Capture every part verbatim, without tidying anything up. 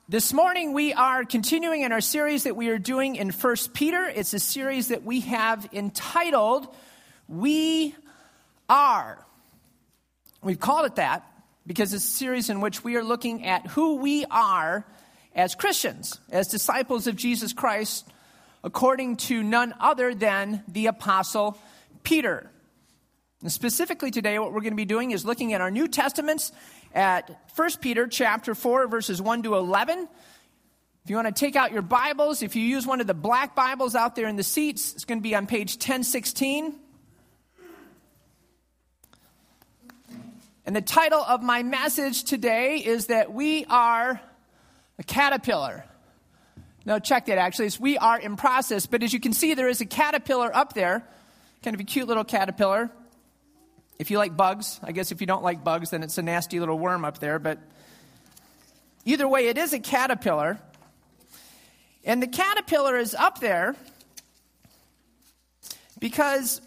This morning we are continuing in our series that we are doing in First Peter. It's a series that we have entitled, We Are. We've called it that because it's a series in which we are looking at who we are as Christians, as disciples of Jesus Christ, according to none other than the Apostle Peter. And specifically today, what we're going to be doing is looking at our New Testaments at First Peter chapter four, verses one to eleven. If you want to take out your Bibles, if you use one of the black Bibles out there in the seats, it's going to be on page ten sixteen. And the title of my message today is that we are a caterpillar. No, check that actually. It's we are in process. But as you can see, there is a caterpillar up there. Kind of a cute little caterpillar. If you like bugs, I guess if you don't like bugs, then it's a nasty little worm up there. But either way, it is a caterpillar. And the caterpillar is up there because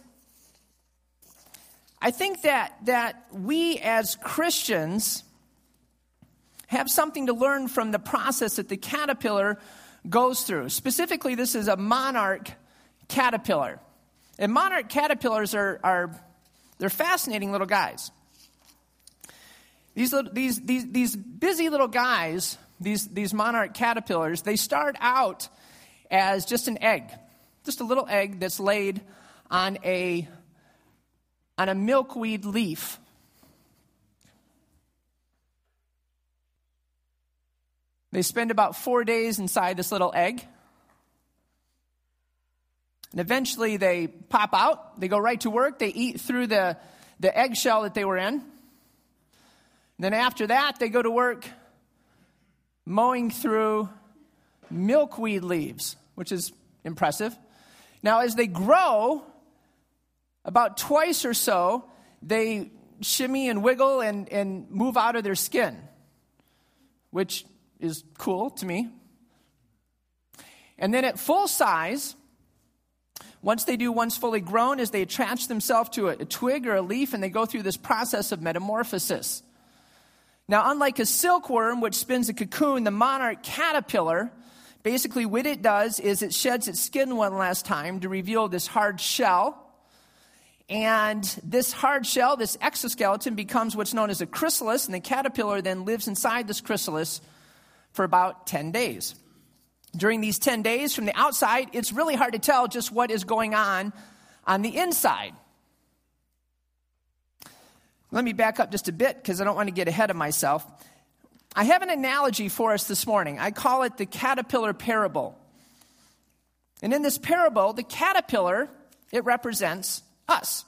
I think that, that we as Christians have something to learn from the process that the caterpillar goes through. Specifically, this is a monarch caterpillar. And monarch caterpillars are... are They're fascinating little guys. These, little, these, these, these busy little guys, these, these monarch caterpillars, they start out as just an egg, just a little egg that's laid on a, on a milkweed leaf. They spend about four days inside this little egg. And eventually they pop out, they go right to work, they eat through the, the eggshell that they were in. And then after that, they go to work mowing through milkweed leaves, which is impressive. Now, as they grow, about twice or so, they shimmy and wiggle and, and move out of their skin, which is cool to me. And then at full size, once they do, once fully grown, is they attach themselves to a, a twig or a leaf, and they go through this process of metamorphosis. Now, unlike a silkworm, which spins a cocoon, the monarch caterpillar, basically what it does is it sheds its skin one last time to reveal this hard shell. And this hard shell, this exoskeleton, becomes what's known as a chrysalis, and the caterpillar then lives inside this chrysalis for about ten days. During these ten days, from the outside, it's really hard to tell just what is going on on the inside. Let me back up just a bit because I don't want to get ahead of myself. I have an analogy for us this morning. I call it the caterpillar parable. And in this parable, the caterpillar, it represents us.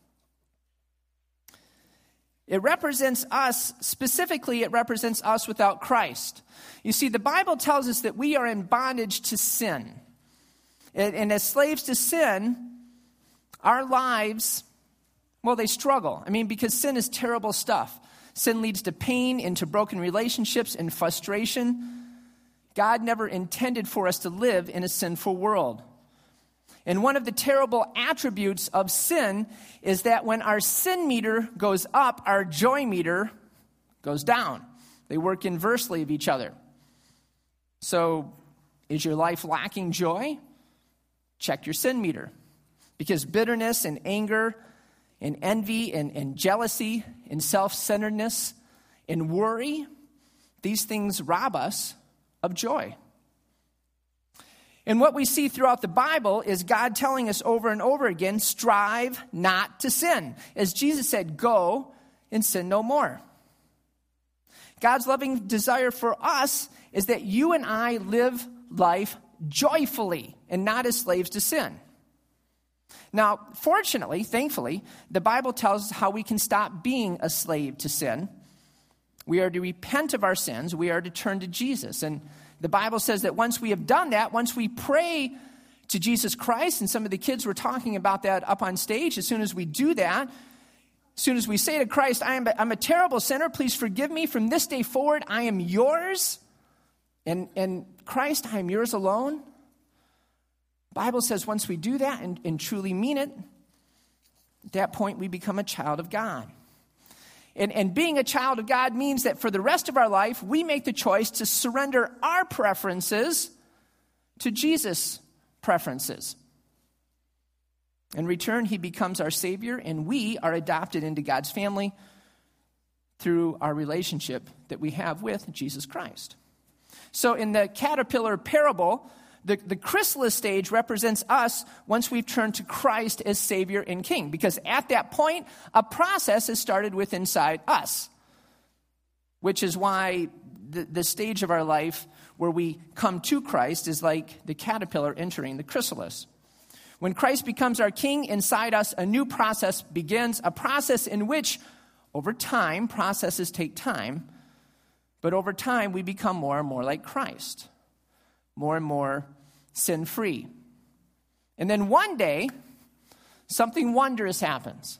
It represents us, specifically it represents us without Christ. You see, the Bible tells us that we are in bondage to sin. And, and as slaves to sin, our lives, well, they struggle. I mean, because sin is terrible stuff. Sin leads to pain, into broken relationships, and frustration. God never intended for us to live in a sinful world. And one of the terrible attributes of sin is that when our sin meter goes up, our joy meter goes down. They work inversely of each other. So, is your life lacking joy? Check your sin meter. Because bitterness and anger and envy and, and jealousy and self-centeredness and worry, these things rob us of joy. And what we see throughout the Bible is God telling us over and over again, strive not to sin. As Jesus said, go and sin no more. God's loving desire for us is that you and I live life joyfully and not as slaves to sin. Now, fortunately, thankfully, the Bible tells us how we can stop being a slave to sin. We are to repent of our sins. We are to turn to Jesus. And the Bible says that once we have done that, once we pray to Jesus Christ, and some of the kids were talking about that up on stage, as soon as we do that, as soon as we say to Christ, I am a, I'm a terrible sinner, please forgive me. From this day forward, I am yours. And, and Christ, I am yours alone. The Bible says once we do that and, and truly mean it, at that point we become a child of God. And, and being a child of God means that for the rest of our life, we make the choice to surrender our preferences to Jesus' preferences. In return, he becomes our Savior, and we are adopted into God's family through our relationship that we have with Jesus Christ. So in the caterpillar parable, the, the chrysalis stage represents us once we've turned to Christ as Savior and King. Because at that point, a process has started with inside us. Which is why the, the stage of our life where we come to Christ is like the caterpillar entering the chrysalis. When Christ becomes our King, inside us, a new process begins. A process in which, over time, processes take time, but over time we become more and more like Christ. More and more sin-free. And then one day, something wondrous happens.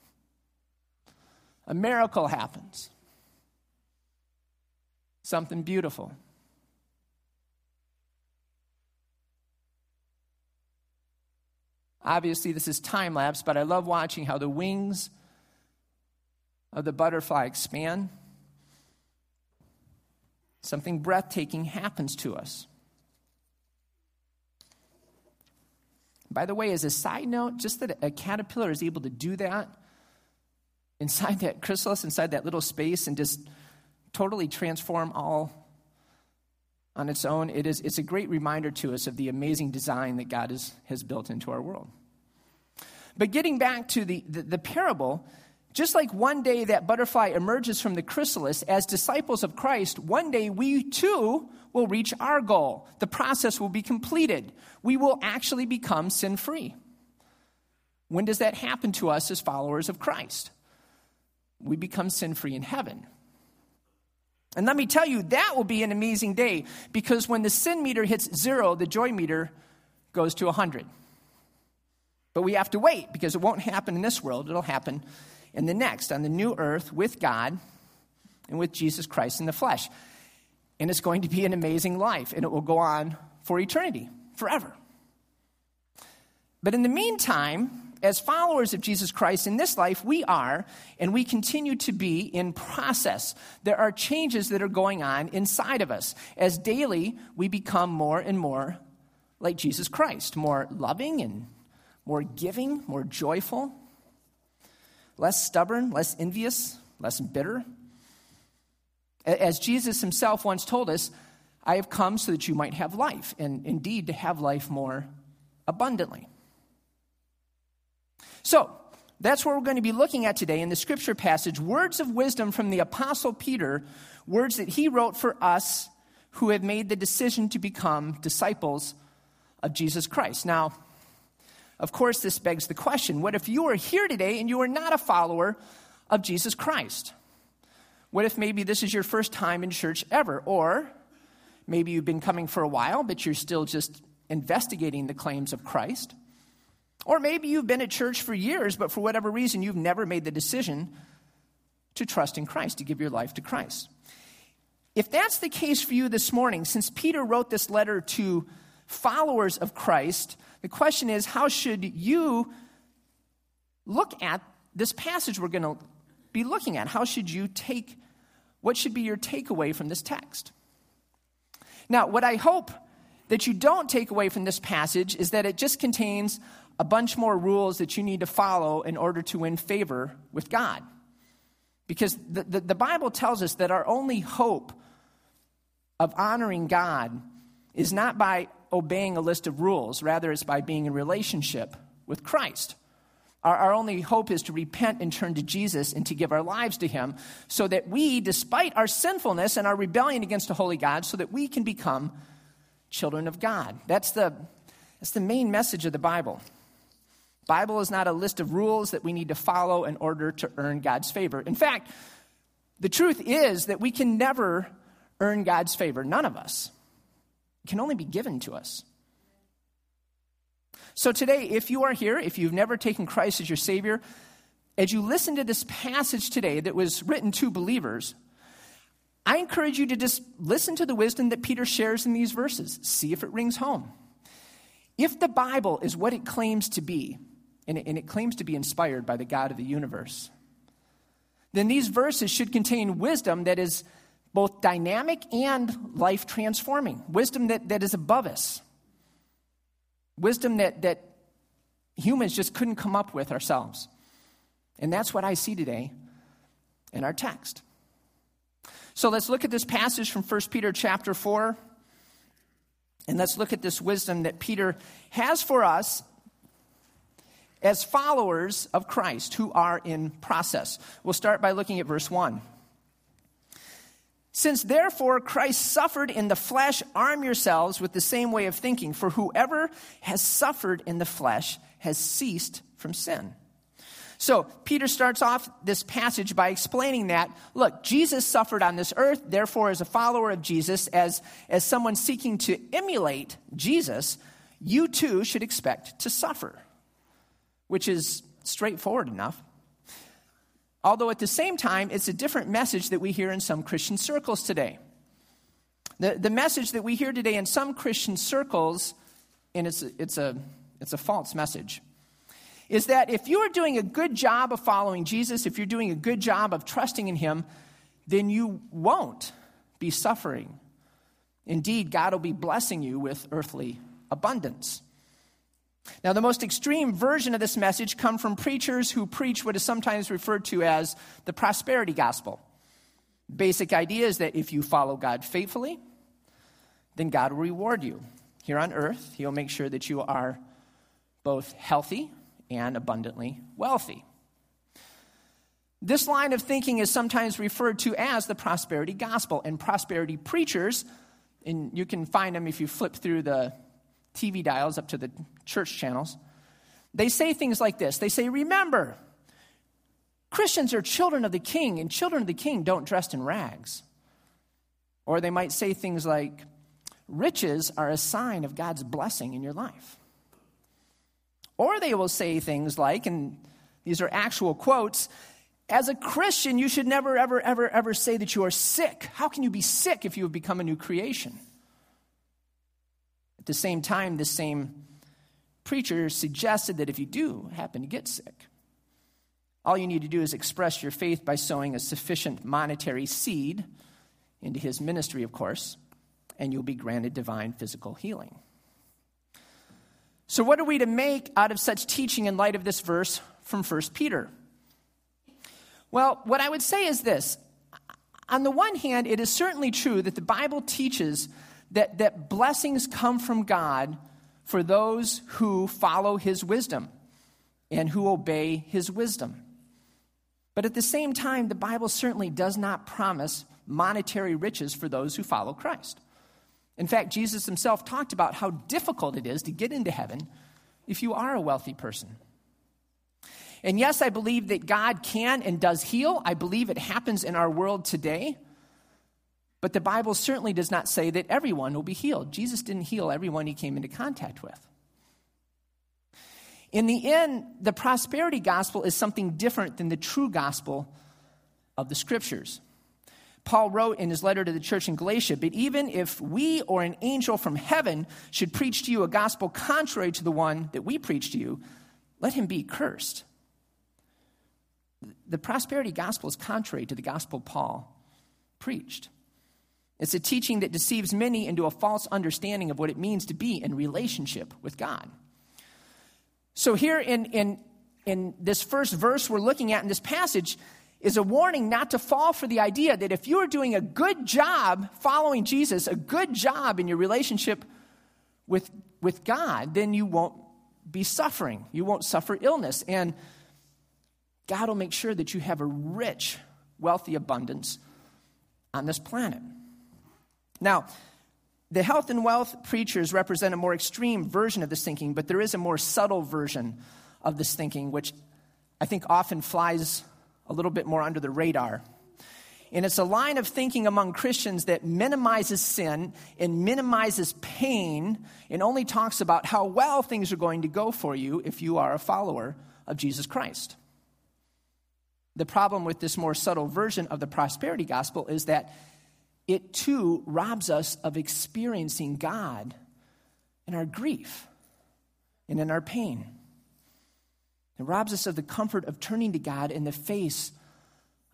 A miracle happens. Something beautiful. Obviously, this is time-lapse, but I love watching how the wings of the butterfly expand. Something breathtaking happens to us. By the way, as a side note, just that a caterpillar is able to do that inside that chrysalis, inside that little space, and just totally transform all on its own, it is, it's a great reminder to us of the amazing design that God is, has built into our world. But getting back to the, the, the parable, just like one day that butterfly emerges from the chrysalis, as disciples of Christ, one day we too will reach our goal. The process will be completed. We will actually become sin-free. When does that happen to us as followers of Christ? We become sin-free in heaven. And let me tell you, that will be an amazing day, because when the sin meter hits zero, the joy meter goes to one hundred. But we have to wait, because it won't happen in this world. It'll happen in the next, on the new earth with God and with Jesus Christ in the flesh. And it's going to be an amazing life, and it will go on for eternity, forever. But in the meantime, as followers of Jesus Christ in this life, we are, and we continue to be, in process. There are changes that are going on inside of us, as daily we become more and more like Jesus Christ, more loving and more giving, more joyful, less stubborn, less envious, less bitter. As Jesus himself once told us, I have come so that you might have life, and indeed to have life more abundantly. So, that's what we're going to be looking at today in the scripture passage, words of wisdom from the Apostle Peter, words that he wrote for us who have made the decision to become disciples of Jesus Christ. Now, of course, this begs the question, what if you are here today and you are not a follower of Jesus Christ? What if maybe this is your first time in church ever? Or maybe you've been coming for a while, but you're still just investigating the claims of Christ. Or maybe you've been at church for years, but for whatever reason, you've never made the decision to trust in Christ, to give your life to Christ. If that's the case for you this morning, since Peter wrote this letter to followers of Christ, the question is, how should you look at this passage we're going to be looking at? How should you take, what should be your takeaway from this text? Now, what I hope that you don't take away from this passage is that it just contains a bunch more rules that you need to follow in order to win favor with God. Because the, the, the Bible tells us that our only hope of honoring God is not by obeying a list of rules. Rather, it's by being in relationship with Christ. Our, our only hope is to repent and turn to Jesus and to give our lives to him so that we, despite our sinfulness and our rebellion against a holy God, so that we can become children of God. That's the, that's the main message of the Bible. Bible is not a list of rules that we need to follow in order to earn God's favor. In fact, the truth is that we can never earn God's favor. None of us. It can only be given to us. So today, if you are here, if you've never taken Christ as your Savior, as you listen to this passage today that was written to believers, I encourage you to just listen to the wisdom that Peter shares in these verses. See if it rings home. If the Bible is what it claims to be, and it, and it claims to be inspired by the God of the universe, then these verses should contain wisdom that is both dynamic and life-transforming. Wisdom that, that is above us. Wisdom that, that humans just couldn't come up with ourselves. And that's what I see today in our text. So let's look at this passage from First Peter chapter four. And let's look at this wisdom that Peter has for us as followers of Christ who are in process. We'll start by looking at verse one. Since therefore Christ suffered in the flesh, arm yourselves with the same way of thinking. For whoever has suffered in the flesh has ceased from sin. So Peter starts off this passage by explaining that, look, Jesus suffered on this earth. Therefore, as a follower of Jesus, as, as someone seeking to emulate Jesus, you too should expect to suffer, which is straightforward enough. Although at the same time, it's a different message that we hear in some Christian circles today. The, the message that we hear today in some Christian circles, and it's a, it's a, it's a false message, is that if you are doing a good job of following Jesus, if you're doing a good job of trusting in him, then you won't be suffering. Indeed, God will be blessing you with earthly abundance. Now, the most extreme version of this message come from preachers who preach what is sometimes referred to as the prosperity gospel. Basic idea is that if you follow God faithfully, then God will reward you. Here on earth, he'll make sure that you are both healthy and abundantly wealthy. This line of thinking is sometimes referred to as the prosperity gospel, and prosperity preachers, and you can find them if you flip through the T V dials up to the church channels, they say things like this. They say, remember, Christians are children of the king, and children of the king don't dress in rags. Or they might say things like, riches are a sign of God's blessing in your life. Or they will say things like, and these are actual quotes, as a Christian, you should never, ever, ever, ever say that you are sick. How can you be sick if you have become a new creation? At the same time, this same preacher suggested that if you do happen to get sick, all you need to do is express your faith by sowing a sufficient monetary seed into his ministry, of course, and you'll be granted divine physical healing. So what are we to make out of such teaching in light of this verse from First Peter? Well, what I would say is this. On the one hand, it is certainly true that the Bible teaches that, that blessings come from God for those who follow his wisdom and who obey his wisdom. But at the same time, the Bible certainly does not promise monetary riches for those who follow Christ. In fact, Jesus himself talked about how difficult it is to get into heaven if you are a wealthy person. And yes, I believe that God can and does heal. I believe it happens in our world today. But the Bible certainly does not say that everyone will be healed. Jesus didn't heal everyone he came into contact with. In the end, the prosperity gospel is something different than the true gospel of the scriptures. Paul wrote in his letter to the church in Galatia, but even if we or an angel from heaven should preach to you a gospel contrary to the one that we preach to you, let him be cursed. The prosperity gospel is contrary to the gospel Paul preached. It's a teaching that deceives many into a false understanding of what it means to be in relationship with God. So here in, in, in this first verse we're looking at in this passage is a warning not to fall for the idea that if you are doing a good job following Jesus, a good job in your relationship with, with God, then you won't be suffering. You won't suffer illness. And God will make sure that you have a rich, wealthy abundance on this planet. Now, the health and wealth preachers represent a more extreme version of this thinking, but there is a more subtle version of this thinking, which I think often flies a little bit more under the radar. And it's a line of thinking among Christians that minimizes sin and minimizes pain and only talks about how well things are going to go for you if you are a follower of Jesus Christ. The problem with this more subtle version of the prosperity gospel is that it too robs us of experiencing God in our grief and in our pain. It robs us of the comfort of turning to God in the face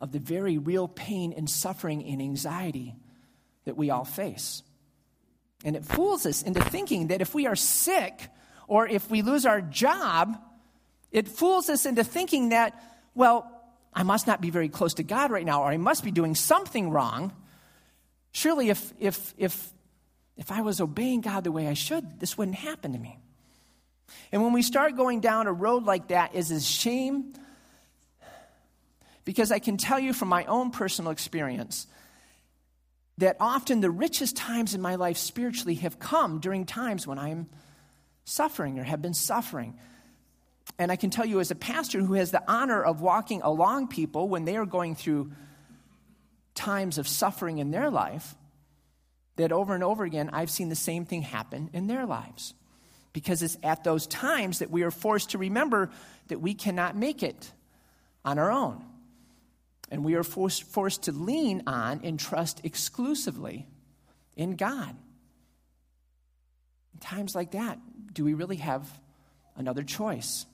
of the very real pain and suffering and anxiety that we all face. And it fools us into thinking that if we are sick or if we lose our job, it fools us into thinking that, well, I must not be very close to God right now, or I must be doing something wrong. Surely if if if if I was obeying God the way I should, this wouldn't happen to me. And when we start going down a road like that, is a shame, because I can tell you from my own personal experience that often the richest times in my life spiritually have come during times when I'm suffering or have been suffering. And I can tell you, as a pastor who has the honor of walking along people when they are going through times of suffering in their life, that over and over again, I've seen the same thing happen in their lives. Because it's at those times that we are forced to remember that we cannot make it on our own. And we are forced, forced to lean on and trust exclusively in God. In times like that, do we really have another choice?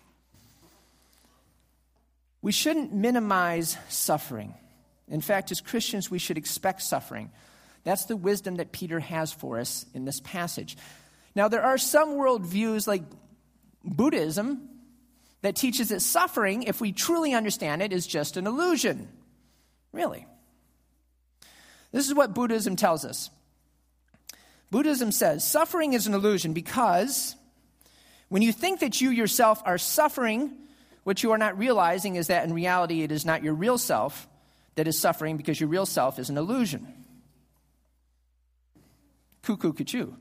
We shouldn't minimize suffering. In fact, as Christians, we should expect suffering. That's the wisdom that Peter has for us in this passage. Now, there are some worldviews like Buddhism that teaches that suffering, if we truly understand it, is just an illusion. Really. This is what Buddhism tells us. Buddhism says, suffering is an illusion because when you think that you yourself are suffering, what you are not realizing is that in reality it is not your real self that is suffering, because your real self is an illusion. Cuckoo, cuckoo.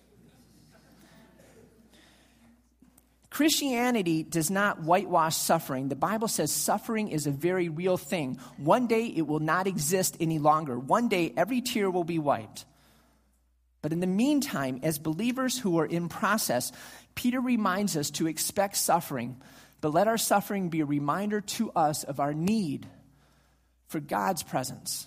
Christianity does not whitewash suffering. The Bible says suffering is a very real thing. One day it will not exist any longer. One day every tear will be wiped. But in the meantime, as believers who are in process, Peter reminds us to expect suffering, but let our suffering be a reminder to us of our need for God's presence.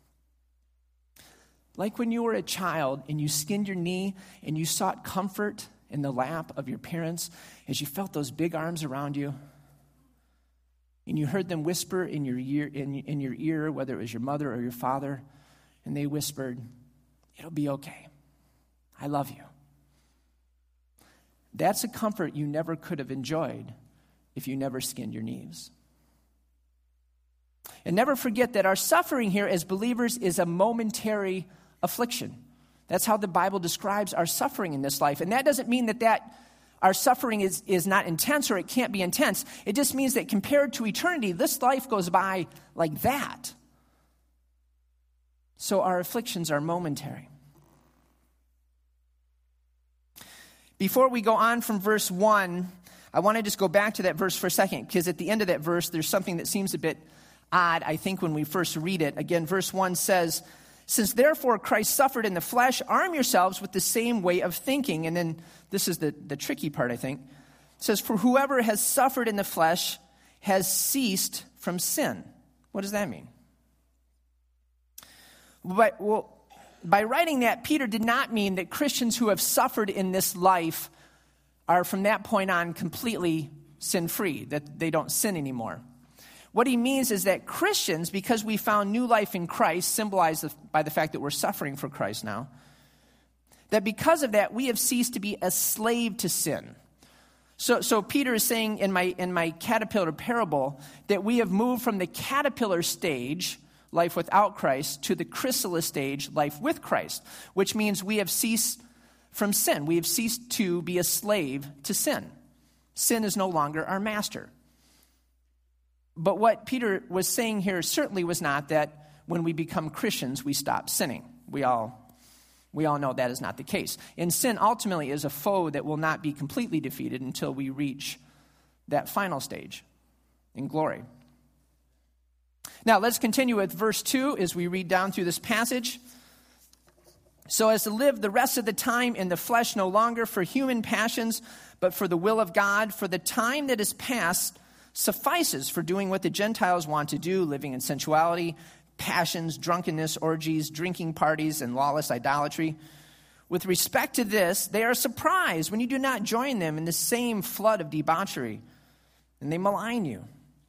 Like when you were a child and you skinned your knee and you sought comfort in the lap of your parents as you felt those big arms around you, and you heard them whisper in your ear, in, in your ear, whether it was your mother or your father, and they whispered, "It'll be okay. I love you." That's a comfort you never could have enjoyed if you never skinned your knees. And never forget that our suffering here as believers is a momentary affliction. That's how the Bible describes our suffering in this life. And that doesn't mean that, that our suffering is, is not intense or it can't be intense. It just means that compared to eternity, this life goes by like that. So our afflictions are momentary. Before we go on from verse one, I want to just go back to that verse for a second, because at the end of that verse, there's something that seems a bit odd, I think, when we first read it. Again, verse one says, "Since therefore Christ suffered in the flesh, arm yourselves with the same way of thinking." And then this is the, the tricky part, I think. It says, "For whoever has suffered in the flesh has ceased from sin." What does that mean? But, well, by writing that, Peter did not mean that Christians who have suffered in this life are from that point on completely sin-free, that they don't sin anymore. What he means is that Christians, because we found new life in Christ, symbolized by the fact that we're suffering for Christ now, that because of that, we have ceased to be a slave to sin. So, so Peter is saying in my, in my caterpillar parable that we have moved from the caterpillar stage, life without Christ, to the chrysalis stage, life with Christ, which means we have ceased from sin. We have ceased to be a slave to sin. Sin is no longer our master. But what Peter was saying here certainly was not that when we become Christians, we stop sinning. We all, we all know that is not the case. And sin ultimately is a foe that will not be completely defeated until we reach that final stage in glory. Now, let's continue with verse two as we read down through this passage. "So as to live the rest of the time in the flesh, no longer for human passions, but for the will of God, for the time that is past suffices for doing what the Gentiles want to do, living in sensuality, passions, drunkenness, orgies, drinking parties, and lawless idolatry. With respect to this, they are surprised when you do not join them in the same flood of debauchery, and they malign you.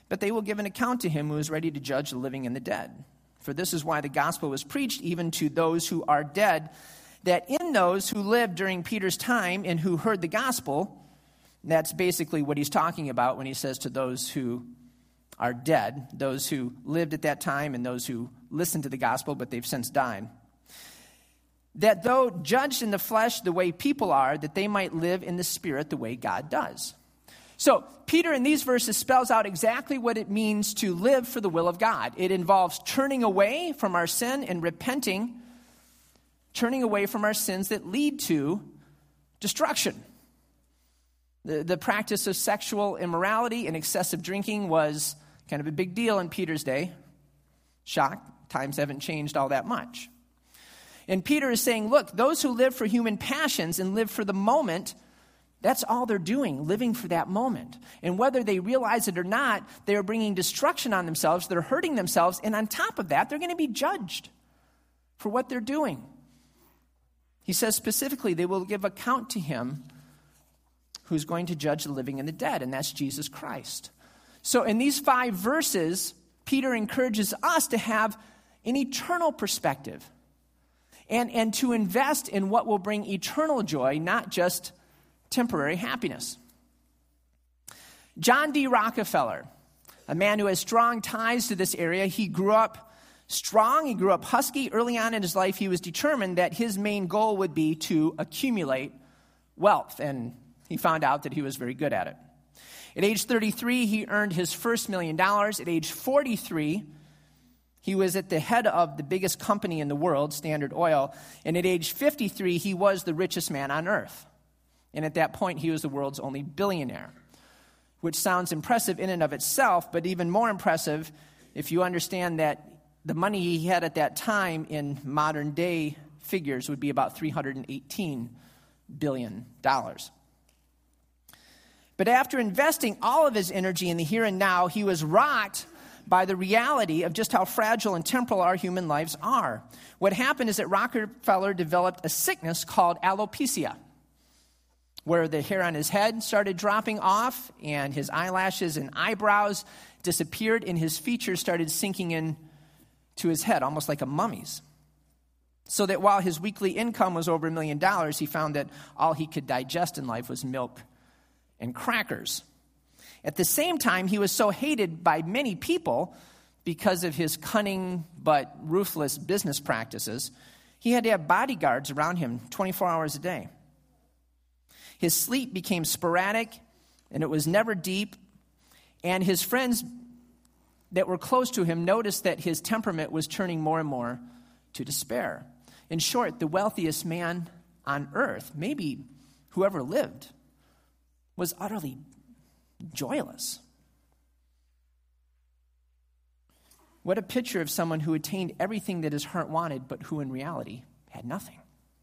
but they will give an account to him who is ready to judge the living and the dead. For this is why the gospel was preached even to those who are dead, that in those who lived during Peter's time and who heard the gospel," that's basically what he's talking about when he says to those who are dead, those who lived at that time and those who listened to the gospel, but they've since died, "that though judged in the flesh the way people are, that they might live in the spirit the way God does." So Peter in these verses spells out exactly what it means to live for the will of God. It involves turning away from our sin and repenting, turning away from our sins that lead to destruction. The, the practice of sexual immorality and excessive drinking was kind of a big deal in Peter's day. Shock, times haven't changed all that much. And Peter is saying, look, those who live for human passions and live for the moment, that's all they're doing, living for that moment. And whether they realize it or not, they're bringing destruction on themselves, they're hurting themselves, and on top of that, they're going to be judged for what they're doing. He says specifically, they will give account to him who's going to judge the living and the dead, and that's Jesus Christ. So in these five verses, Peter encourages us to have an eternal perspective and, and to invest in what will bring eternal joy, not just temporary happiness. John D. Rockefeller, a man who has strong ties to this area, he grew up strong, he grew up husky. Early on in his life, he was determined that his main goal would be to accumulate wealth, and he found out that he was very good at it. At age thirty-three, he earned his first million dollars. At age forty-three, he was at the head of the biggest company in the world, Standard Oil, and at age fifty-three, he was the richest man on earth. And at that point, he was the world's only billionaire, which sounds impressive in and of itself, but even more impressive if you understand that the money he had at that time in modern day figures would be about three hundred eighteen billion dollars. But after investing all of his energy in the here and now, he was rocked by the reality of just how fragile and temporal our human lives are. What happened is that Rockefeller developed a sickness called alopecia, where the hair on his head started dropping off and his eyelashes and eyebrows disappeared and his features started sinking in to his head, almost like a mummy's. So that while his weekly income was over a million dollars, he found that all he could digest in life was milk and crackers. At the same time, he was so hated by many people because of his cunning but ruthless business practices, he had to have bodyguards around him twenty-four hours a day. His sleep became sporadic, and it was never deep, and his friends that were close to him noticed that his temperament was turning more and more to despair. In short, the wealthiest man on earth, maybe whoever lived, was utterly joyless. What a picture of someone who attained everything that his heart wanted, but who in reality had nothing.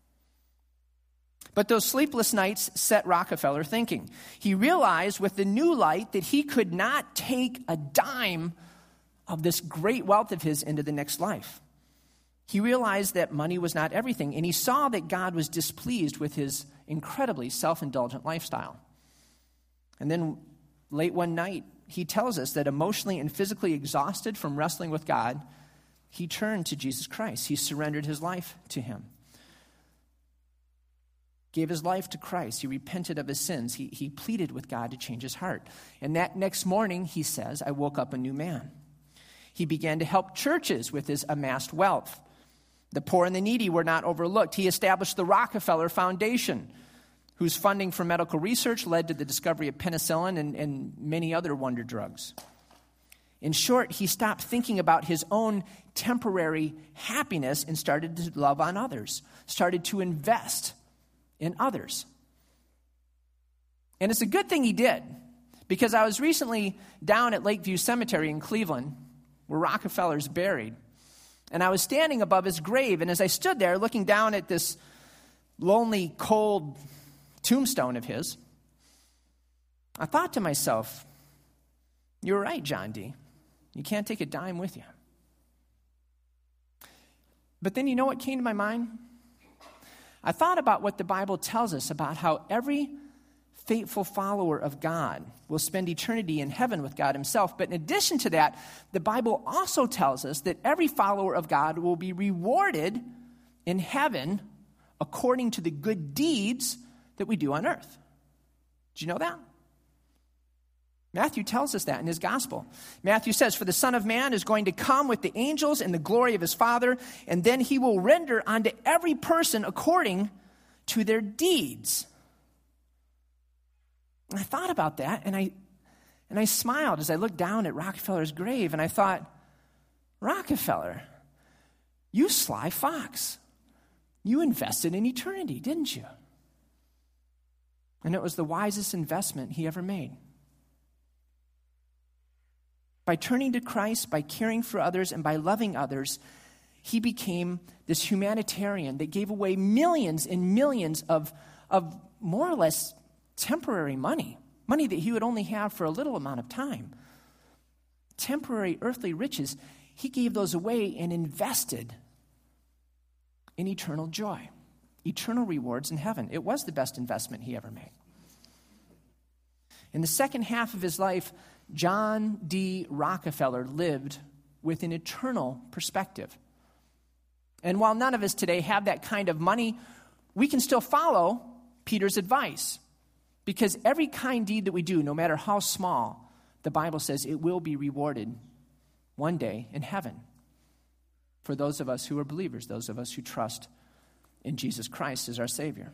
But those sleepless nights set Rockefeller thinking. He realized with the new light that he could not take a dime of this great wealth of his into the next life. He realized that money was not everything, and he saw that God was displeased with his incredibly self-indulgent lifestyle. And then late one night, he tells us that emotionally and physically exhausted from wrestling with God, he turned to Jesus Christ. He surrendered his life to him. Gave his life to Christ. He repented of his sins. He, he pleaded with God to change his heart. And that next morning, he says, I woke up a new man. He began to help churches with his amassed wealth. The poor and the needy were not overlooked. He established the Rockefeller Foundation, whose funding for medical research led to the discovery of penicillin and, and many other wonder drugs. In short, he stopped thinking about his own temporary happiness and started to love on others, started to invest in others. And it's a good thing he did, because I was recently down at Lakeview Cemetery in Cleveland, where Rockefeller's buried, and I was standing above his grave, and as I stood there looking down at this lonely, cold tombstone of his, I thought to myself, you're right, John D. You can't take a dime with you. But then you know what came to my mind? I thought about what the Bible tells us about how every faithful follower of God will spend eternity in heaven with God himself. But in addition to that, the Bible also tells us that every follower of God will be rewarded in heaven according to the good deeds that we do on earth. Do you know that? Matthew tells us that in his gospel. Matthew says, "For the Son of Man is going to come with the angels in the glory of his Father, and then he will render unto every person according to their deeds." And I thought about that, and I and I smiled as I looked down at Rockefeller's grave, and I thought, Rockefeller, you sly fox. You invested in eternity, didn't you? And it was the wisest investment he ever made. By turning to Christ, by caring for others, and by loving others, he became this humanitarian that gave away millions and millions of, of more or less temporary money, money that he would only have for a little amount of time. Temporary earthly riches, he gave those away and invested in eternal joy, eternal rewards in heaven. It was the best investment he ever made. In the second half of his life, John D. Rockefeller lived with an eternal perspective. And while none of us today have that kind of money, we can still follow Peter's advice. Because every kind deed that we do, no matter how small, the Bible says it will be rewarded one day in heaven for those of us who are believers, those of us who trust in Jesus Christ as our Savior.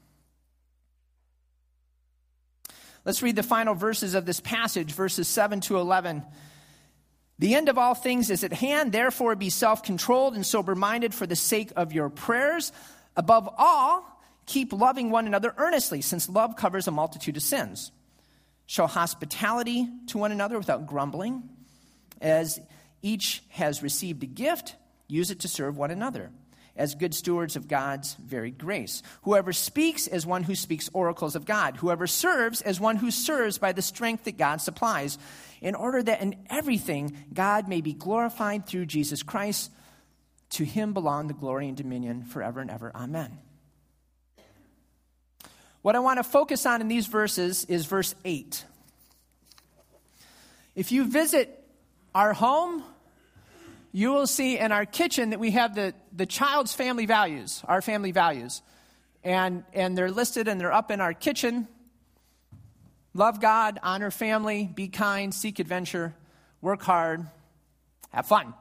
Let's read the final verses of this passage, verses seven to eleven. "The end of all things is at hand, therefore be self-controlled and sober-minded for the sake of your prayers. Above all, keep loving one another earnestly, since love covers a multitude of sins. Show hospitality to one another without grumbling. As each has received a gift, use it to serve one another, as good stewards of God's varied grace. Whoever speaks as one who speaks oracles of God. Whoever serves as one who serves by the strength that God supplies, in order that in everything God may be glorified through Jesus Christ. To him belong the glory and dominion forever and ever. Amen." What I want to focus on in these verses is verse eight. If you visit our home, you will see in our kitchen that we have the, the child's family values, our family values. And, and they're listed and they're up in our kitchen. Love God, honor family, be kind, seek adventure, work hard, have fun.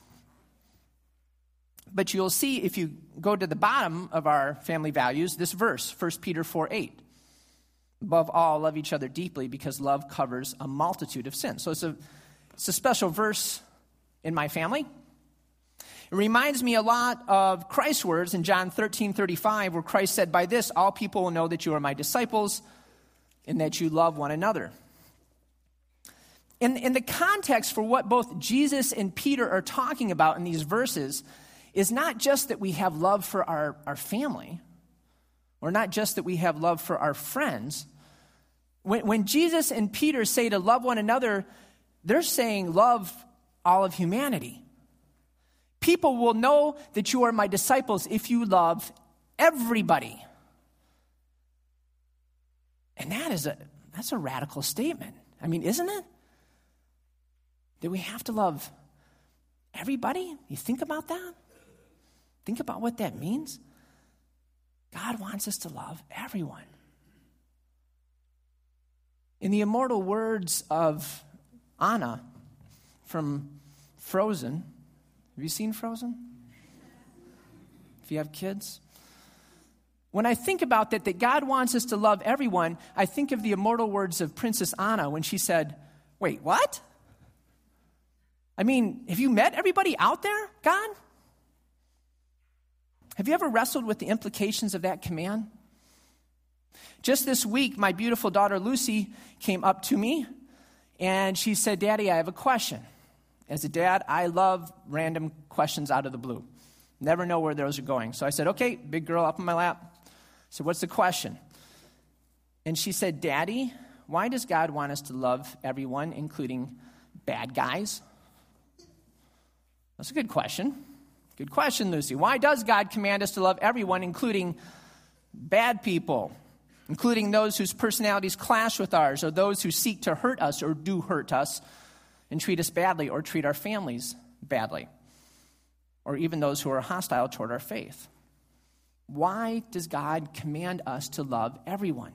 But you'll see if you go to the bottom of our family values, this verse, First Peter four eight. "Above all, love each other deeply, because love covers a multitude of sins." So it's a, it's a special verse in my family. It reminds me a lot of Christ's words in John thirteen thirty-five, where Christ said, "By this, all people will know that you are my disciples, and that you love one another." In, in the context for what both Jesus and Peter are talking about in these verses is not just that we have love for our, our family, or not just that we have love for our friends. When, when Jesus and Peter say to love one another, they're saying love all of humanity. People will know that you are my disciples if you love everybody. And that is a that's a radical statement. I mean, isn't it? That we have to love everybody? You think about that? Think about what that means. God wants us to love everyone. In the immortal words of Anna from Frozen, have you seen Frozen? If you have kids? When I think about that, that God wants us to love everyone, I think of the immortal words of Princess Anna when she said, "Wait, what? I mean, have you met everybody out there, God? Have you ever wrestled with the implications of that command?" Just this week, my beautiful daughter Lucy came up to me, and she said, "Daddy, I have a question." As a dad, I love random questions out of the blue. Never know where those are going. So I said, "Okay, big girl up in my lap." So what's the question? And she said, "Daddy, why does God want us to love everyone, including bad guys?" That's a good question. Good question, Lucy. Why does God command us to love everyone, including bad people? including those whose personalities clash with ours, or those who seek to hurt us or do hurt us and treat us badly or treat our families badly, or even those who are hostile toward our faith. Why does God command us to love everyone?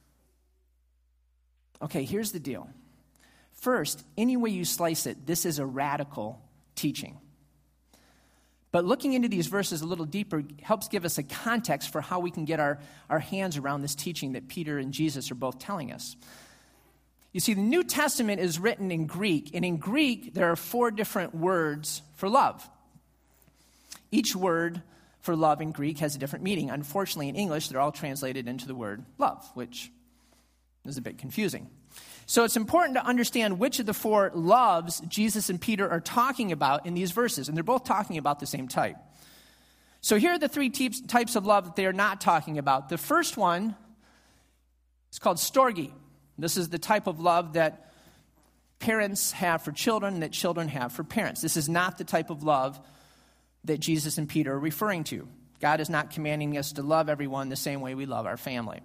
Okay, here's the deal. First, any way you slice it, this is a radical teaching. But looking into these verses a little deeper helps give us a context for how we can get our, our hands around this teaching that Peter and Jesus are both telling us. You see, the New Testament is written in Greek, and in Greek, there are four different words for love. Each word for love in Greek has a different meaning. Unfortunately, in English, they're all translated into the word love, which is a bit confusing. So it's important to understand which of the four loves Jesus and Peter are talking about in these verses, and they're both talking about the same type. So here are the three types of love that they are not talking about. The first one is called storge. This is the type of love that parents have for children and that children have for parents. This is not the type of love that Jesus and Peter are referring to. God is not commanding us to love everyone the same way we love our family.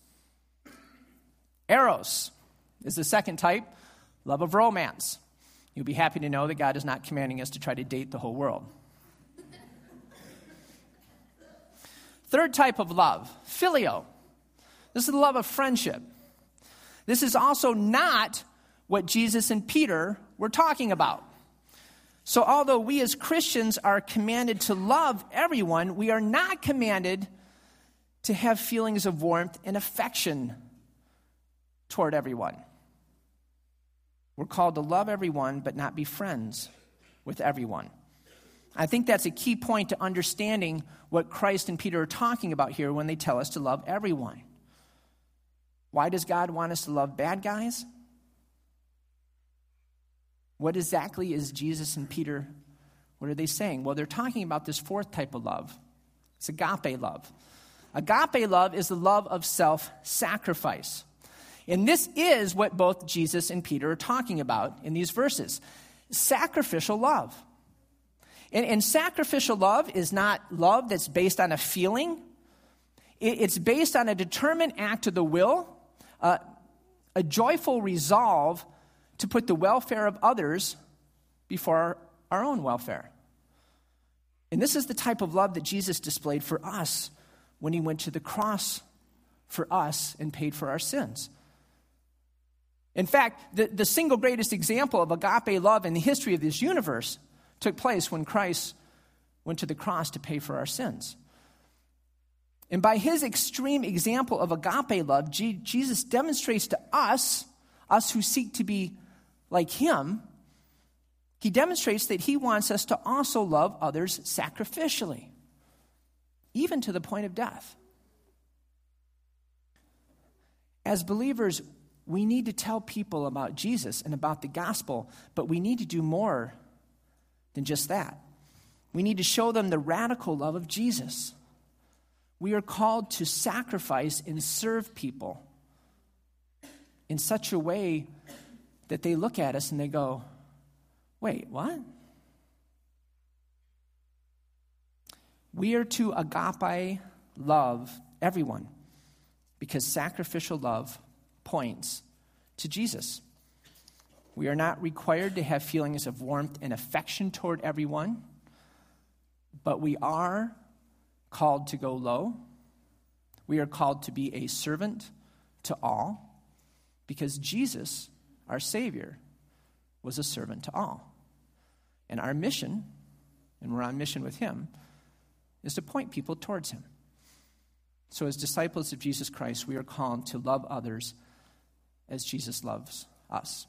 Eros is the second type, love of romance. You'll be happy to know that God is not commanding us to try to date the whole world. Third type of love, phileo. This is the love of friendship. This is also not what Jesus and Peter were talking about. So although we as Christians are commanded to love everyone, we are not commanded to have feelings of warmth and affection toward everyone. We're called to love everyone, but not be friends with everyone. I think that's a key point to understanding what Christ and Peter are talking about here when they tell us to love everyone. Why does God want us to love bad guys? What exactly is Jesus and Peter, what are they saying? Well, they're talking about this fourth type of love. It's agape love. Agape love is the love of self-sacrifice. And this is what both Jesus and Peter are talking about in these verses. Sacrificial love. And, and sacrificial love is not love that's based on a feeling. It, it's based on a determined act of the will, uh, a joyful resolve to put the welfare of others before our, our own welfare. And this is the type of love that Jesus displayed for us when he went to the cross for us and paid for our sins. In fact, the, the single greatest example of agape love in the history of this universe took place when Christ went to the cross to pay for our sins. And by his extreme example of agape love, G- Jesus demonstrates to us, us who seek to be like him, he demonstrates that he wants us to also love others sacrificially, even to the point of death. As believers, we need to tell people about Jesus and about the gospel, but we need to do more than just that. We need to show them the radical love of Jesus. We are called to sacrifice and serve people in such a way that they look at us and they go, wait, what? We are to agape love everyone because sacrificial love points to Jesus. We are not required to have feelings of warmth and affection toward everyone, but we are called to go low. We are called to be a servant to all because Jesus, our Savior, was a servant to all. And our mission, and we're on mission with him, is to point people towards him. So as disciples of Jesus Christ, we are called to love others as Jesus loves us.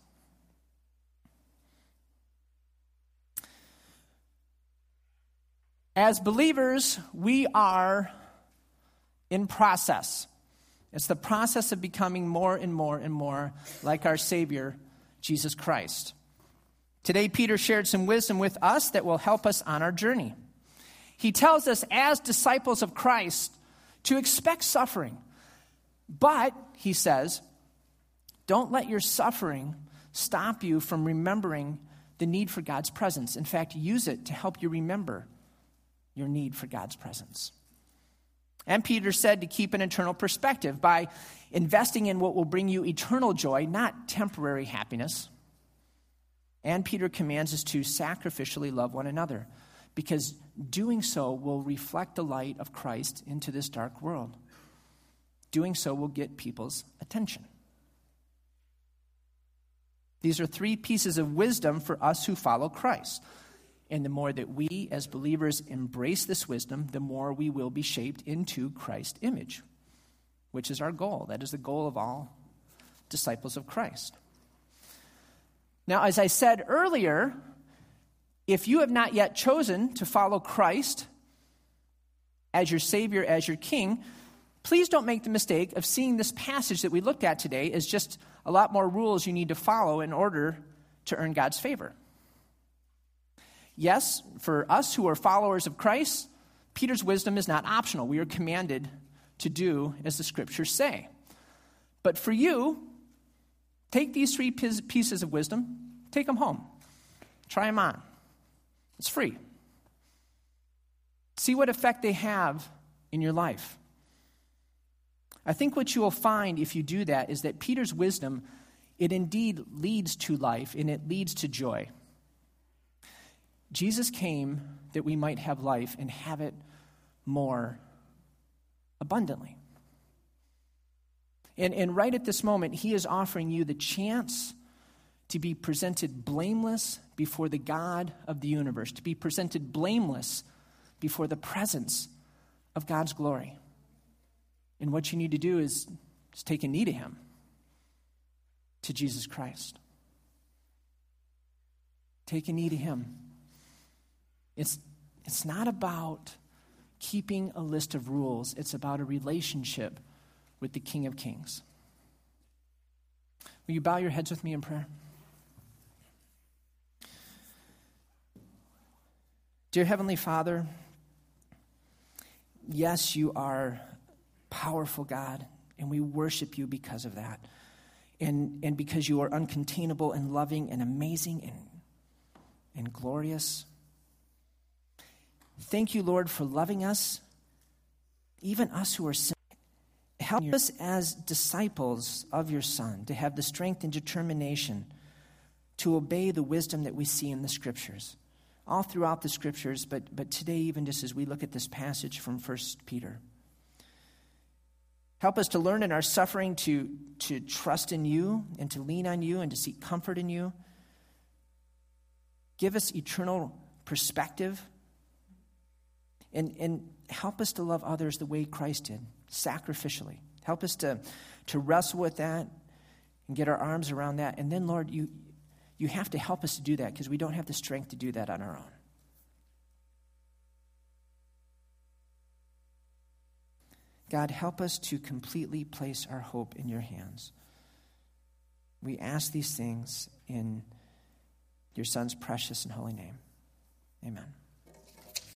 As believers, we are in process. It's the process of becoming more and more and more like our Savior, Jesus Christ. Today, Peter shared some wisdom with us that will help us on our journey. He tells us as disciples of Christ to expect suffering. But, he says, don't let your suffering stop you from remembering the need for God's presence. In fact, use it to help you remember your need for God's presence. And Peter said to keep an eternal perspective by investing in what will bring you eternal joy, not temporary happiness. And Peter commands us to sacrificially love one another, because doing so will reflect the light of Christ into this dark world. Doing so will get people's attention. These are three pieces of wisdom for us who follow Christ. And the more that we as believers embrace this wisdom, the more we will be shaped into Christ's image, which is our goal. That is the goal of all disciples of Christ. Now, as I said earlier, if you have not yet chosen to follow Christ as your Savior, as your King, please don't make the mistake of seeing this passage that we looked at today as just a lot more rules you need to follow in order to earn God's favor. Yes, for us who are followers of Christ, Peter's wisdom is not optional. We are commanded to do as the Scriptures say. But for you, take these three pieces of wisdom, take them home, try them on. It's free. See what effect they have in your life. I think what you will find if you do that is that Peter's wisdom, it indeed leads to life and it leads to joy. Jesus came that we might have life and have it more abundantly. And, and right at this moment, he is offering you the chance to be presented blameless before the God of the universe, to be presented blameless before the presence of God's glory. And what you need to do is, is take a knee to him, to Jesus Christ. Take a knee to him. It's, it's not about keeping a list of rules. It's about a relationship with the King of Kings. Will you bow your heads with me in prayer? Dear Heavenly Father, yes, you are powerful God, and we worship you because of that. And, and because you are uncontainable and loving and amazing and, and glorious. Thank you, Lord, for loving us, even us who are sinners. Help us as disciples of your Son to have the strength and determination to obey the wisdom that we see in the Scriptures, all throughout the Scriptures, but, but today, even just as we look at this passage from First Peter. Help us to learn in our suffering to, to trust in you and to lean on you and to seek comfort in you. Give us eternal perspective. And, and help us to love others the way Christ did, sacrificially. Help us to, to wrestle with that and get our arms around that. And then, Lord, you, you have to help us to do that because we don't have the strength to do that on our own. God, help us to completely place our hope in your hands. We ask these things in your Son's precious and holy name. Amen.